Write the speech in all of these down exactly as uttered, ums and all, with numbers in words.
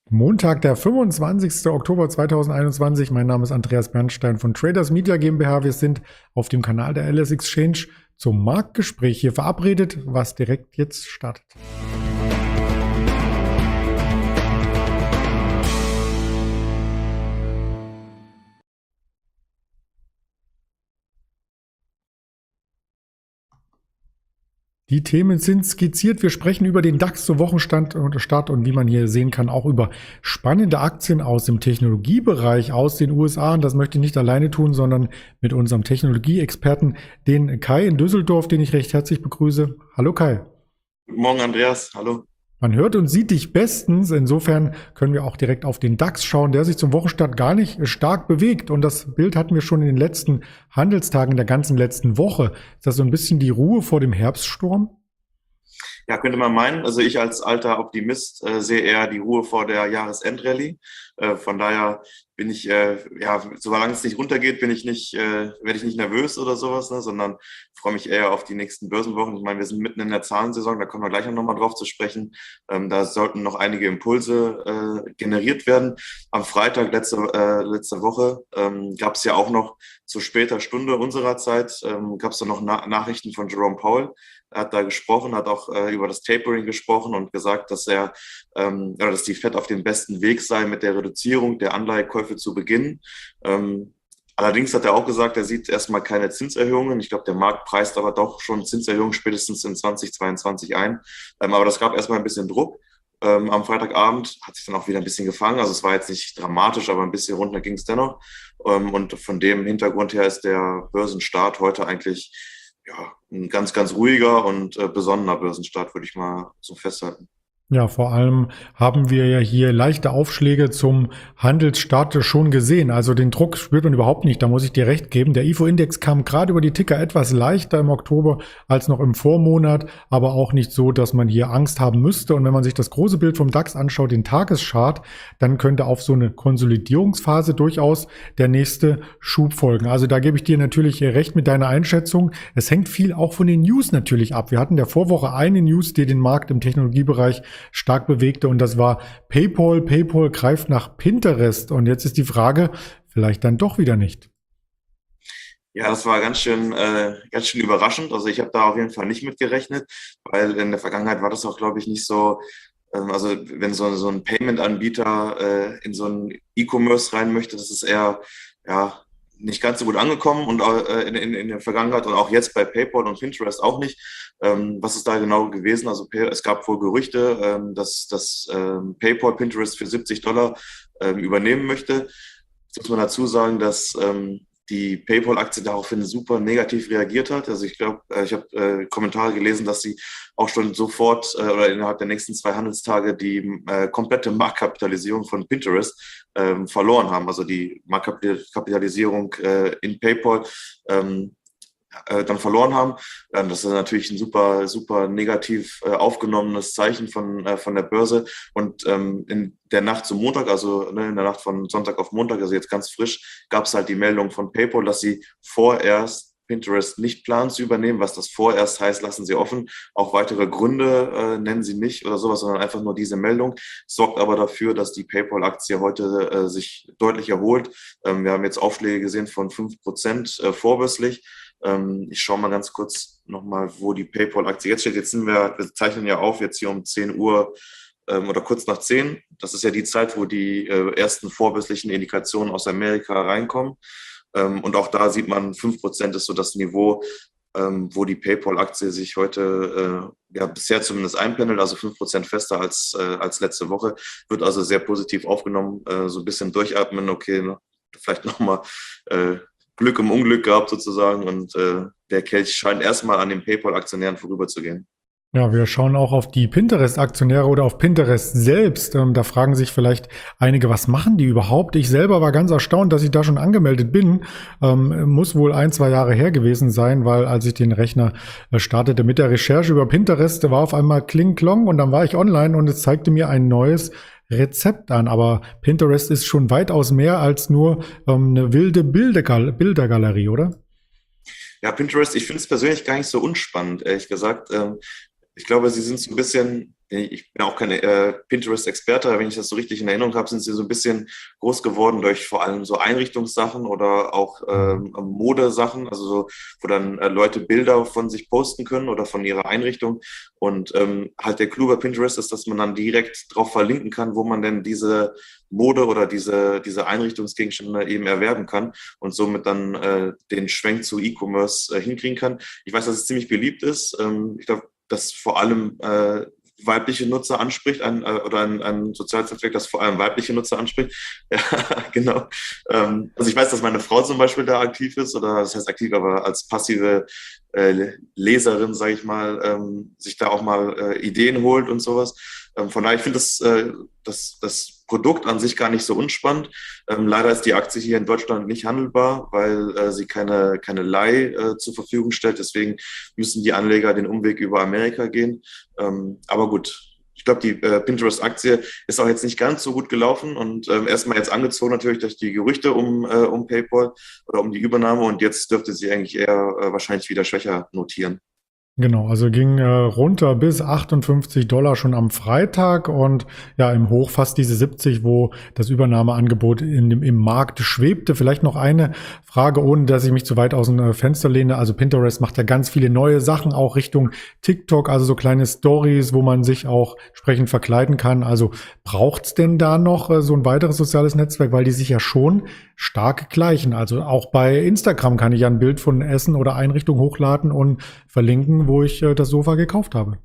Montag, der fünfundzwanzigster Oktober zweitausendeinundzwanzig. Mein Name ist Andreas Bernstein von Traders Media GmbH. Wir sind auf dem Kanal der L S Exchange zum Marktgespräch hier verabredet, was direkt jetzt startet. Die Themen sind skizziert. Wir sprechen über den DAX zur Wochenstand und Start und wie man hier sehen kann, auch über spannende Aktien aus dem Technologiebereich aus den U S A. Und das möchte ich nicht alleine tun, sondern mit unserem Technologieexperten, den Kai in Düsseldorf, den ich recht herzlich begrüße. Hallo Kai. Guten Morgen, Andreas. Hallo. Man hört und sieht dich bestens. Insofern können wir auch direkt auf den DAX schauen, der sich zum Wochenstart gar nicht stark bewegt. Und das Bild hatten wir schon in den letzten Handelstagen, in der ganzen letzten Woche. Ist das so ein bisschen die Ruhe vor dem Herbststurm? Ja, könnte man meinen. Also ich als alter Optimist äh, sehe eher die Ruhe vor der Jahresendrallye. Äh, von daher bin ich, äh, ja, solange es nicht runtergeht, bin ich nicht, äh, werde ich nicht nervös oder sowas, ne, sondern freue mich eher auf die nächsten Börsenwochen. Ich meine, wir sind mitten in der Zahlensaison, da kommen wir gleich noch mal drauf zu sprechen. Ähm, da sollten noch einige Impulse äh, generiert werden. Am Freitag letzte, äh, letzte Woche ähm, gab es ja auch noch zu später Stunde unserer Zeit, ähm, gab es da noch Na- Nachrichten von Jerome Powell. Er hat da gesprochen, hat auch äh, über das Tapering gesprochen und gesagt, dass er, ähm, oder dass die Fed auf dem besten Weg sei, mit der Reduzierung der Anleihekäufe zu beginnen. Ähm, allerdings hat er auch gesagt, er sieht erstmal keine Zinserhöhungen. Ich glaube, der Markt preist aber doch schon Zinserhöhungen spätestens in zweitausendzweiundzwanzig ein. Ähm, aber das gab erstmal ein bisschen Druck. Ähm, am Freitagabend hat sich dann auch wieder ein bisschen gefangen. Also es war jetzt nicht dramatisch, aber ein bisschen runter ging es dennoch. Ähm, und von dem Hintergrund her ist der Börsenstart heute eigentlich ja, ein ganz, ganz ruhiger und äh, besonnener Börsenstart, würde ich mal so festhalten. Ja, vor allem haben wir ja hier leichte Aufschläge zum Handelsstart schon gesehen. Also den Druck spürt man überhaupt nicht, da muss ich dir recht geben. Der I F O-Index kam gerade über die Ticker etwas leichter im Oktober als noch im Vormonat, aber auch nicht so, dass man hier Angst haben müsste. Und wenn man sich das große Bild vom DAX anschaut, den Tageschart, dann könnte auf so eine Konsolidierungsphase durchaus der nächste Schub folgen. Also da gebe ich dir natürlich recht mit deiner Einschätzung. Es hängt viel auch von den News natürlich ab. Wir hatten der Vorwoche eine News, die den Markt im Technologiebereich stark bewegte, und das war PayPal. PayPal greift nach Pinterest, und jetzt ist die Frage, vielleicht dann doch wieder nicht. Ja, das war ganz schön, äh, ganz schön überraschend. Also ich habe da auf jeden Fall nicht mit gerechnet, weil in der Vergangenheit war das auch, glaube ich, nicht so. Ähm, also wenn so, so ein Payment-Anbieter äh, in so ein E-Commerce rein möchte, das ist eher ja nicht ganz so gut angekommen und äh, in, in, in der Vergangenheit und auch jetzt bei PayPal und Pinterest auch nicht. Ähm, was ist da genau gewesen? Also Pay- es gab wohl Gerüchte, ähm, dass, dass ähm, PayPal Pinterest für siebzig Dollar ähm, übernehmen möchte. Jetzt muss man dazu sagen, dass ähm, die PayPal-Aktie daraufhin super negativ reagiert hat. Also ich glaube, äh, ich habe äh, Kommentare gelesen, dass sie auch schon sofort äh, oder innerhalb der nächsten zwei Handelstage die äh, komplette Marktkapitalisierung von Pinterest ähm, verloren haben. Also die Marktkapitalisierung äh, in PayPal ähm, äh, dann verloren haben. Ähm, das ist natürlich ein super, super negativ äh, aufgenommenes Zeichen von, äh, von der Börse. Und ähm, in der Nacht zum Montag, also ne, in der Nacht von Sonntag auf Montag, also jetzt ganz frisch, gab es halt die Meldung von PayPal, dass sie vorerst Pinterest nicht planen zu übernehmen. Was das vorerst heißt, lassen sie offen. Auch weitere Gründe äh, nennen sie nicht oder sowas, sondern einfach nur diese Meldung. Sorgt aber dafür, dass die PayPal-Aktie heute äh, sich deutlich erholt. Ähm, wir haben jetzt Aufschläge gesehen von fünf Prozent äh, vorbörslich. Ähm, ich schaue mal ganz kurz nochmal, wo die PayPal-Aktie jetzt steht. Jetzt sind wir, wir zeichnen ja auf, jetzt hier um zehn Uhr ähm, oder kurz nach zehn. Das ist ja die Zeit, wo die äh, ersten vorbörslichen Indikationen aus Amerika reinkommen. Ähm, und auch da sieht man, fünf Prozent ist so das Niveau, ähm, wo die PayPal-Aktie sich heute äh, ja, bisher zumindest einpendelt, also fünf Prozent fester als, äh, als letzte Woche. Wird also sehr positiv aufgenommen, äh, so ein bisschen durchatmen, okay, ne? Vielleicht nochmal äh, Glück im Unglück gehabt sozusagen, und äh, der Kelch scheint erstmal an den PayPal-Aktionären vorüberzugehen. Ja, wir schauen auch auf die Pinterest-Aktionäre oder auf Pinterest selbst. Ähm, da fragen sich vielleicht einige, was machen die überhaupt? Ich selber war ganz erstaunt, dass ich da schon angemeldet bin. Ähm, muss wohl ein, zwei Jahre her gewesen sein, weil als ich den Rechner äh, startete mit der Recherche über Pinterest, da war auf einmal Kling Klong, und dann war ich online und es zeigte mir ein neues Rezept an. Aber Pinterest ist schon weitaus mehr als nur ähm, eine wilde Bildergal Bildergalerie, oder? Ja, Pinterest, ich finde es persönlich gar nicht so unspannend, ehrlich gesagt. Ähm, ich glaube, sie sind so ein bisschen ich bin auch kein äh, Pinterest-Experte, aber wenn ich das so richtig in Erinnerung habe, sind sie so ein bisschen groß geworden durch vor allem so Einrichtungssachen oder auch ähm, Modesachen, also so, wo dann äh, Leute Bilder von sich posten können oder von ihrer Einrichtung. Und ähm, halt der Clou bei Pinterest ist, dass man dann direkt drauf verlinken kann, wo man denn diese Mode oder diese, diese Einrichtungsgegenstände eben erwerben kann und somit dann äh, den Schwenk zu E-Commerce äh, hinkriegen kann. Ich weiß, dass es ziemlich beliebt ist. Ähm, ich glaube, dass vor allem äh, weibliche Nutzer anspricht, ein, äh, oder ein, ein soziales Netzwerk, das vor allem weibliche Nutzer anspricht. Ja, genau. Ähm, also ich weiß, dass meine Frau zum Beispiel da aktiv ist, oder das heißt aktiv, aber als passive äh, Leserin, sage ich mal, ähm, sich da auch mal äh, Ideen holt und sowas. Ähm, von daher, ich finde das, äh, das, das Produkt an sich gar nicht so unspannend. Ähm, leider ist die Aktie hier in Deutschland nicht handelbar, weil äh, sie keine, keine Leih äh, zur Verfügung stellt. Deswegen müssen die Anleger den Umweg über Amerika gehen. Ähm, aber gut, ich glaube, die äh, Pinterest-Aktie ist auch jetzt nicht ganz so gut gelaufen und ähm, erstmal jetzt angezogen natürlich durch die Gerüchte um, äh, um PayPal oder um die Übernahme, und jetzt dürfte sie eigentlich eher äh, wahrscheinlich wieder schwächer notieren. Genau, also ging äh, runter bis achtundfünfzig Dollar schon am Freitag und ja, im Hoch fast diese siebzig, wo das Übernahmeangebot in dem, im Markt schwebte. Vielleicht noch eine Frage, ohne dass ich mich zu weit aus dem äh, Fenster lehne. Also Pinterest macht ja ganz viele neue Sachen, auch Richtung TikTok, also so kleine Stories, wo man sich auch entsprechend verkleiden kann. Also braucht's denn da noch äh, so ein weiteres soziales Netzwerk, weil die sich ja schon stark gleichen. Also auch bei Instagram kann ich ja ein Bild von Essen oder Einrichtung hochladen und verlinken, wo ich äh, das Sofa gekauft habe.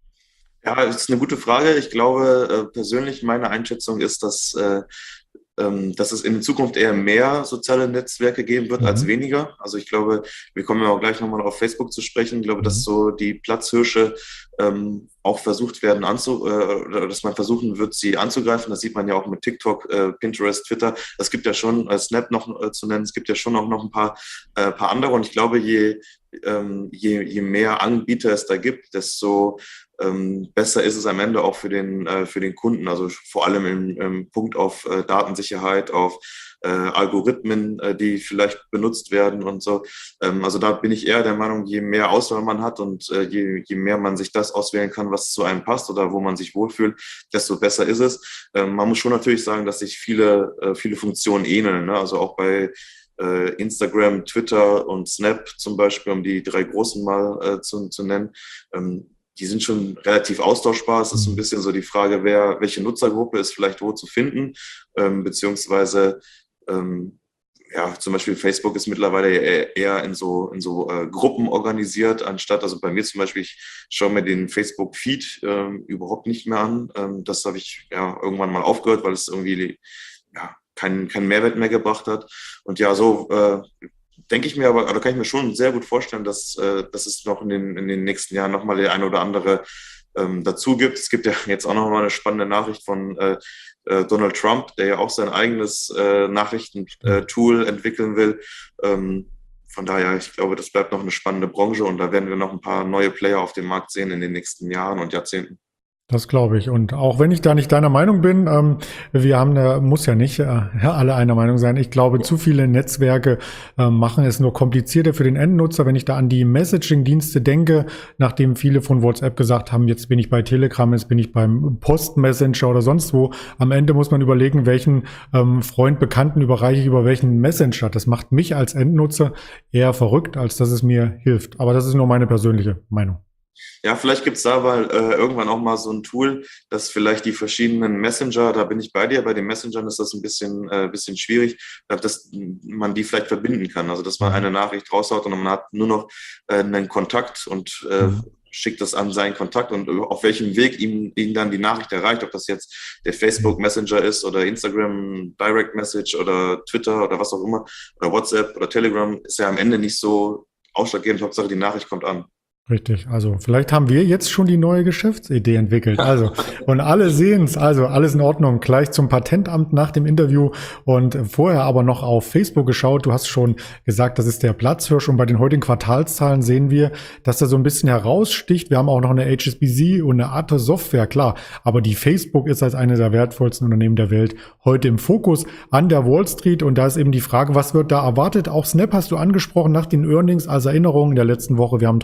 Ja, das ist eine gute Frage. Ich glaube, äh, persönlich meine Einschätzung ist, dass, äh, ähm, dass es in Zukunft eher mehr soziale Netzwerke geben wird Mhm. als weniger. Also ich glaube, wir kommen ja auch gleich nochmal auf Facebook zu sprechen. Ich glaube, Mhm. dass so die Platzhirsche ähm, auch versucht werden anzu, äh, oder dass man versuchen wird, sie anzugreifen. Das sieht man ja auch mit TikTok, äh, Pinterest, Twitter. Es gibt ja schon, äh, Snap noch äh, zu nennen, es gibt ja schon auch noch ein paar, äh, paar andere. Und ich glaube, je, ähm, je, je mehr Anbieter es da gibt, desto ähm, besser ist es am Ende auch für den, äh, für den Kunden. Also vor allem im, im Punkt auf äh, Datensicherheit, auf äh, Algorithmen, äh, die vielleicht benutzt werden und so. Ähm, also da bin ich eher der Meinung, je mehr Auswahl man hat und äh, je, je mehr man sich das auswählen kann, was zu einem passt oder wo man sich wohlfühlt, desto besser ist es. Ähm, man muss schon natürlich sagen, dass sich viele, äh, viele Funktionen ähneln, ne? Also auch bei äh, Instagram, Twitter und Snap zum Beispiel, um die drei großen mal äh, zu, zu nennen. Ähm, die sind schon relativ austauschbar. Es ist so ein bisschen so die Frage, wer, welche Nutzergruppe ist vielleicht wo zu finden, ähm, beziehungsweise ähm, ja, zum Beispiel Facebook ist mittlerweile eher in so, in so äh, Gruppen organisiert, anstatt, also bei mir zum Beispiel, ich schaue mir den Facebook-Feed ähm, überhaupt nicht mehr an. Ähm, das habe ich ja irgendwann mal aufgehört, weil es irgendwie ja, keinen keinen Mehrwert mehr gebracht hat. Und ja, so äh, denke ich mir aber, oder kann ich mir schon sehr gut vorstellen, dass, äh, dass es noch in den, in den nächsten Jahren nochmal die eine oder andere ähm, dazu gibt. Es gibt ja jetzt auch nochmal eine spannende Nachricht von äh, äh, Donald Trump, der ja auch sein eigenes äh, Nachrichtentool äh, entwickeln will. Ähm, von daher, ich glaube, das bleibt noch eine spannende Branche und da werden wir noch ein paar neue Player auf dem Markt sehen in den nächsten Jahren und Jahrzehnten. Das glaube ich. Und auch wenn ich da nicht deiner Meinung bin, ähm, wir haben, äh, muss ja nicht äh, ja, alle einer Meinung sein. Ich glaube, zu viele Netzwerke äh, machen es nur komplizierter für den Endnutzer. Wenn ich da an die Messaging-Dienste denke, nachdem viele von WhatsApp gesagt haben, jetzt bin ich bei Telegram, jetzt bin ich beim Post-Messenger oder sonst wo. Am Ende muss man überlegen, welchen ähm, Freund, Bekannten überreiche ich über welchen Messenger. Das macht mich als Endnutzer eher verrückt, als dass es mir hilft. Aber das ist nur meine persönliche Meinung. Ja, vielleicht gibt's da mal äh, irgendwann auch mal so ein Tool, das vielleicht die verschiedenen Messenger, da bin ich bei dir, bei den Messengern ist das ein bisschen, äh, bisschen schwierig, äh, dass man die vielleicht verbinden kann. Also, dass man eine Nachricht raushaut und man hat nur noch äh, einen Kontakt und äh, schickt das an seinen Kontakt und auf welchem Weg ihm, ihm dann die Nachricht erreicht, ob das jetzt der Facebook Messenger ist oder Instagram Direct Message oder Twitter oder was auch immer oder WhatsApp oder Telegram, ist ja am Ende nicht so ausschlaggebend. Hauptsache die Nachricht kommt an. Richtig, also vielleicht haben wir jetzt schon die neue Geschäftsidee entwickelt. Also und alle sehen es, also alles in Ordnung. Gleich zum Patentamt nach dem Interview und vorher aber noch auf Facebook geschaut. Du hast schon gesagt, das ist der Platzhirsch und bei den heutigen Quartalszahlen sehen wir, dass er so ein bisschen heraussticht. Wir haben auch noch eine H S B C und eine Atos Software, klar. Aber die Facebook ist als eine der wertvollsten Unternehmen der Welt heute im Fokus an der Wall Street und da ist eben die Frage, was wird da erwartet? Auch Snap hast du angesprochen nach den Earnings als Erinnerung in der letzten Woche. Wir haben darüber berichtet,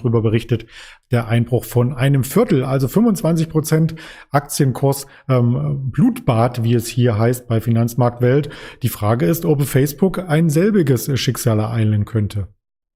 berichtet, der Einbruch von einem Viertel, also fünfundzwanzig Prozent Aktienkurs, ähm, Blutbad, wie es hier heißt bei Finanzmarktwelt. Die Frage ist, ob Facebook ein selbiges Schicksal ereilen könnte.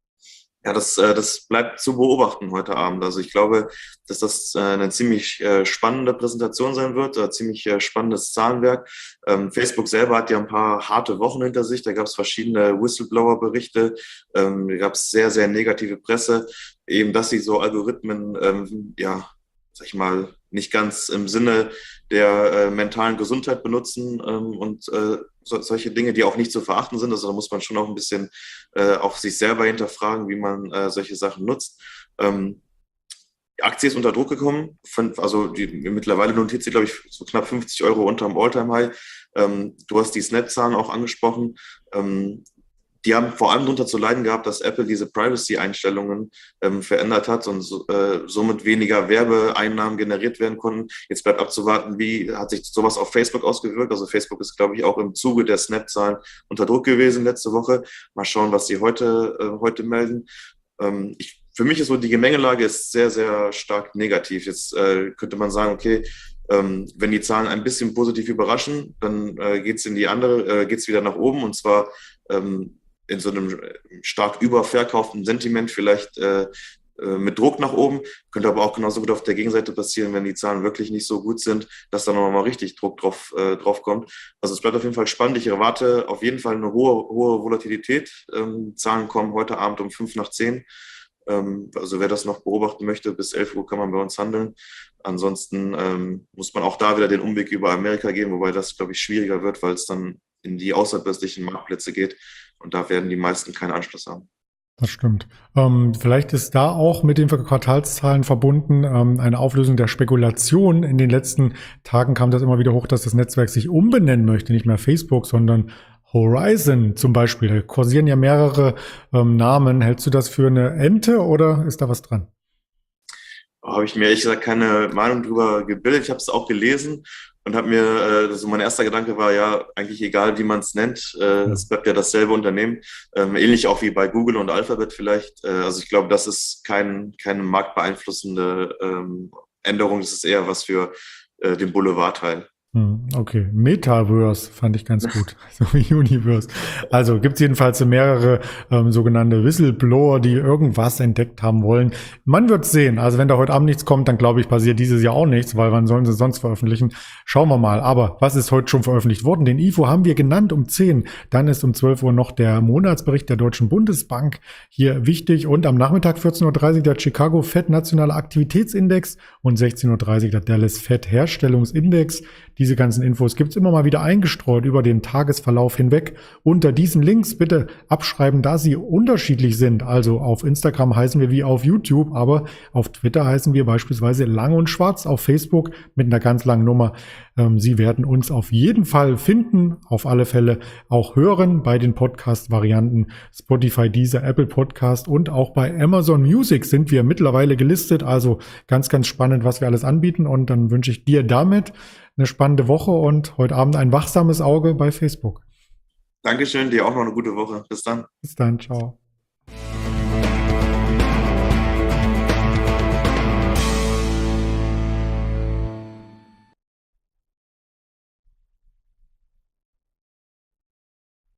Ja, das, äh, das bleibt zu beobachten heute Abend. Also ich glaube, dass das äh, eine ziemlich äh, spannende Präsentation sein wird, ein ziemlich äh, spannendes Zahlenwerk. Ähm, Facebook selber hat ja ein paar harte Wochen hinter sich. Da gab es verschiedene Whistleblower-Berichte. Ähm, da gab es sehr, sehr negative Presse. Eben, dass sie so Algorithmen, ähm, ja, sag ich mal, nicht ganz im Sinne der äh, mentalen Gesundheit benutzen ähm, und äh, so, solche Dinge, die auch nicht zu verachten sind. Also da muss man schon auch ein bisschen äh, auch sich selber hinterfragen, wie man äh, solche Sachen nutzt. Ähm, die Aktie ist unter Druck gekommen. Von, also die, mittlerweile notiert sie, glaube ich, so knapp fünfzig Euro unterm All-Time-High. Ähm, du hast die Snap-Zahlen auch angesprochen. Ähm, Die haben vor allem darunter zu leiden gehabt, dass Apple diese Privacy-Einstellungen ähm, verändert hat und so, äh, somit weniger Werbeeinnahmen generiert werden konnten. Jetzt bleibt abzuwarten, wie hat sich sowas auf Facebook ausgewirkt. Also Facebook ist, glaube ich, auch im Zuge der Snap-Zahlen unter Druck gewesen letzte Woche. Mal schauen, was sie heute, äh, heute melden. Ähm, ich, für mich ist so, die Gemengelage ist sehr, sehr stark negativ. Jetzt äh, könnte man sagen, okay, ähm, wenn die Zahlen ein bisschen positiv überraschen, dann äh, geht es in die andere, äh, geht es wieder nach oben, und zwar ähm, in so einem stark überverkauften Sentiment, vielleicht äh, äh, mit Druck nach oben. Könnte aber auch genauso gut auf der Gegenseite passieren, wenn die Zahlen wirklich nicht so gut sind, dass da nochmal richtig Druck drauf, äh, drauf kommt. Also es bleibt auf jeden Fall spannend. Ich erwarte auf jeden Fall eine hohe, hohe Volatilität. Ähm, Zahlen kommen heute Abend um fünf nach zehn. Ähm, also wer das noch beobachten möchte, bis elf Uhr kann man bei uns handeln. Ansonsten ähm, muss man auch da wieder den Umweg über Amerika gehen, wobei das, glaube ich, schwieriger wird, weil es dann in die außerbörslichen Marktplätze geht. Und da werden die meisten keinen Anschluss haben. Das stimmt. Ähm, vielleicht ist da auch mit den Quartalszahlen verbunden ähm, eine Auflösung der Spekulation. In den letzten Tagen kam das immer wieder hoch, dass das Netzwerk sich umbenennen möchte, nicht mehr Facebook, sondern Horizon zum Beispiel. Da kursieren ja mehrere ähm, Namen. Hältst du das für eine Ente oder ist da was dran? Habe ich mir ehrlich gesagt keine Meinung drüber gebildet. Ich habe es auch gelesen und habe mir, äh, also mein erster Gedanke war ja eigentlich egal, wie man es nennt. Äh, es bleibt ja dasselbe Unternehmen. Ähm, ähnlich auch wie bei Google und Alphabet vielleicht. Äh, also ich glaube, das ist kein, keine marktbeeinflussende ähm, Änderung. Das ist eher was für äh, den Boulevardteil. Okay, Metaverse fand ich ganz gut, so wie Universe. Also gibt es jedenfalls mehrere ähm, sogenannte Whistleblower, die irgendwas entdeckt haben wollen. Man wird sehen. Also wenn da heute Abend nichts kommt, dann glaube ich, passiert dieses Jahr auch nichts, weil wann sollen sie sonst veröffentlichen? Schauen wir mal. Aber was ist heute schon veröffentlicht worden? Den I F O haben wir genannt um zehn. Dann ist um zwölf Uhr noch der Monatsbericht der Deutschen Bundesbank hier wichtig. Und am Nachmittag vierzehn Uhr dreißig der Chicago Fed Nationaler Aktivitätsindex und sechzehn Uhr dreißig der Dallas Fed Herstellungsindex. Diese ganzen Infos gibt's immer mal wieder eingestreut über den Tagesverlauf hinweg. Unter diesen Links bitte abschreiben, da sie unterschiedlich sind. Also auf Instagram heißen wir wie auf YouTube, aber auf Twitter heißen wir beispielsweise Lang und Schwarz, auf Facebook mit einer ganz langen Nummer. Ähm, Sie werden uns auf jeden Fall finden, auf alle Fälle auch hören bei den Podcast-Varianten Spotify, Deezer, Apple Podcast und auch bei Amazon Music sind wir mittlerweile gelistet. Also ganz, ganz spannend, was wir alles anbieten. Und dann wünsche ich dir damit eine spannende Woche und heute Abend ein wachsames Auge bei Facebook. Dankeschön, dir auch noch eine gute Woche. Bis dann. Bis dann, ciao.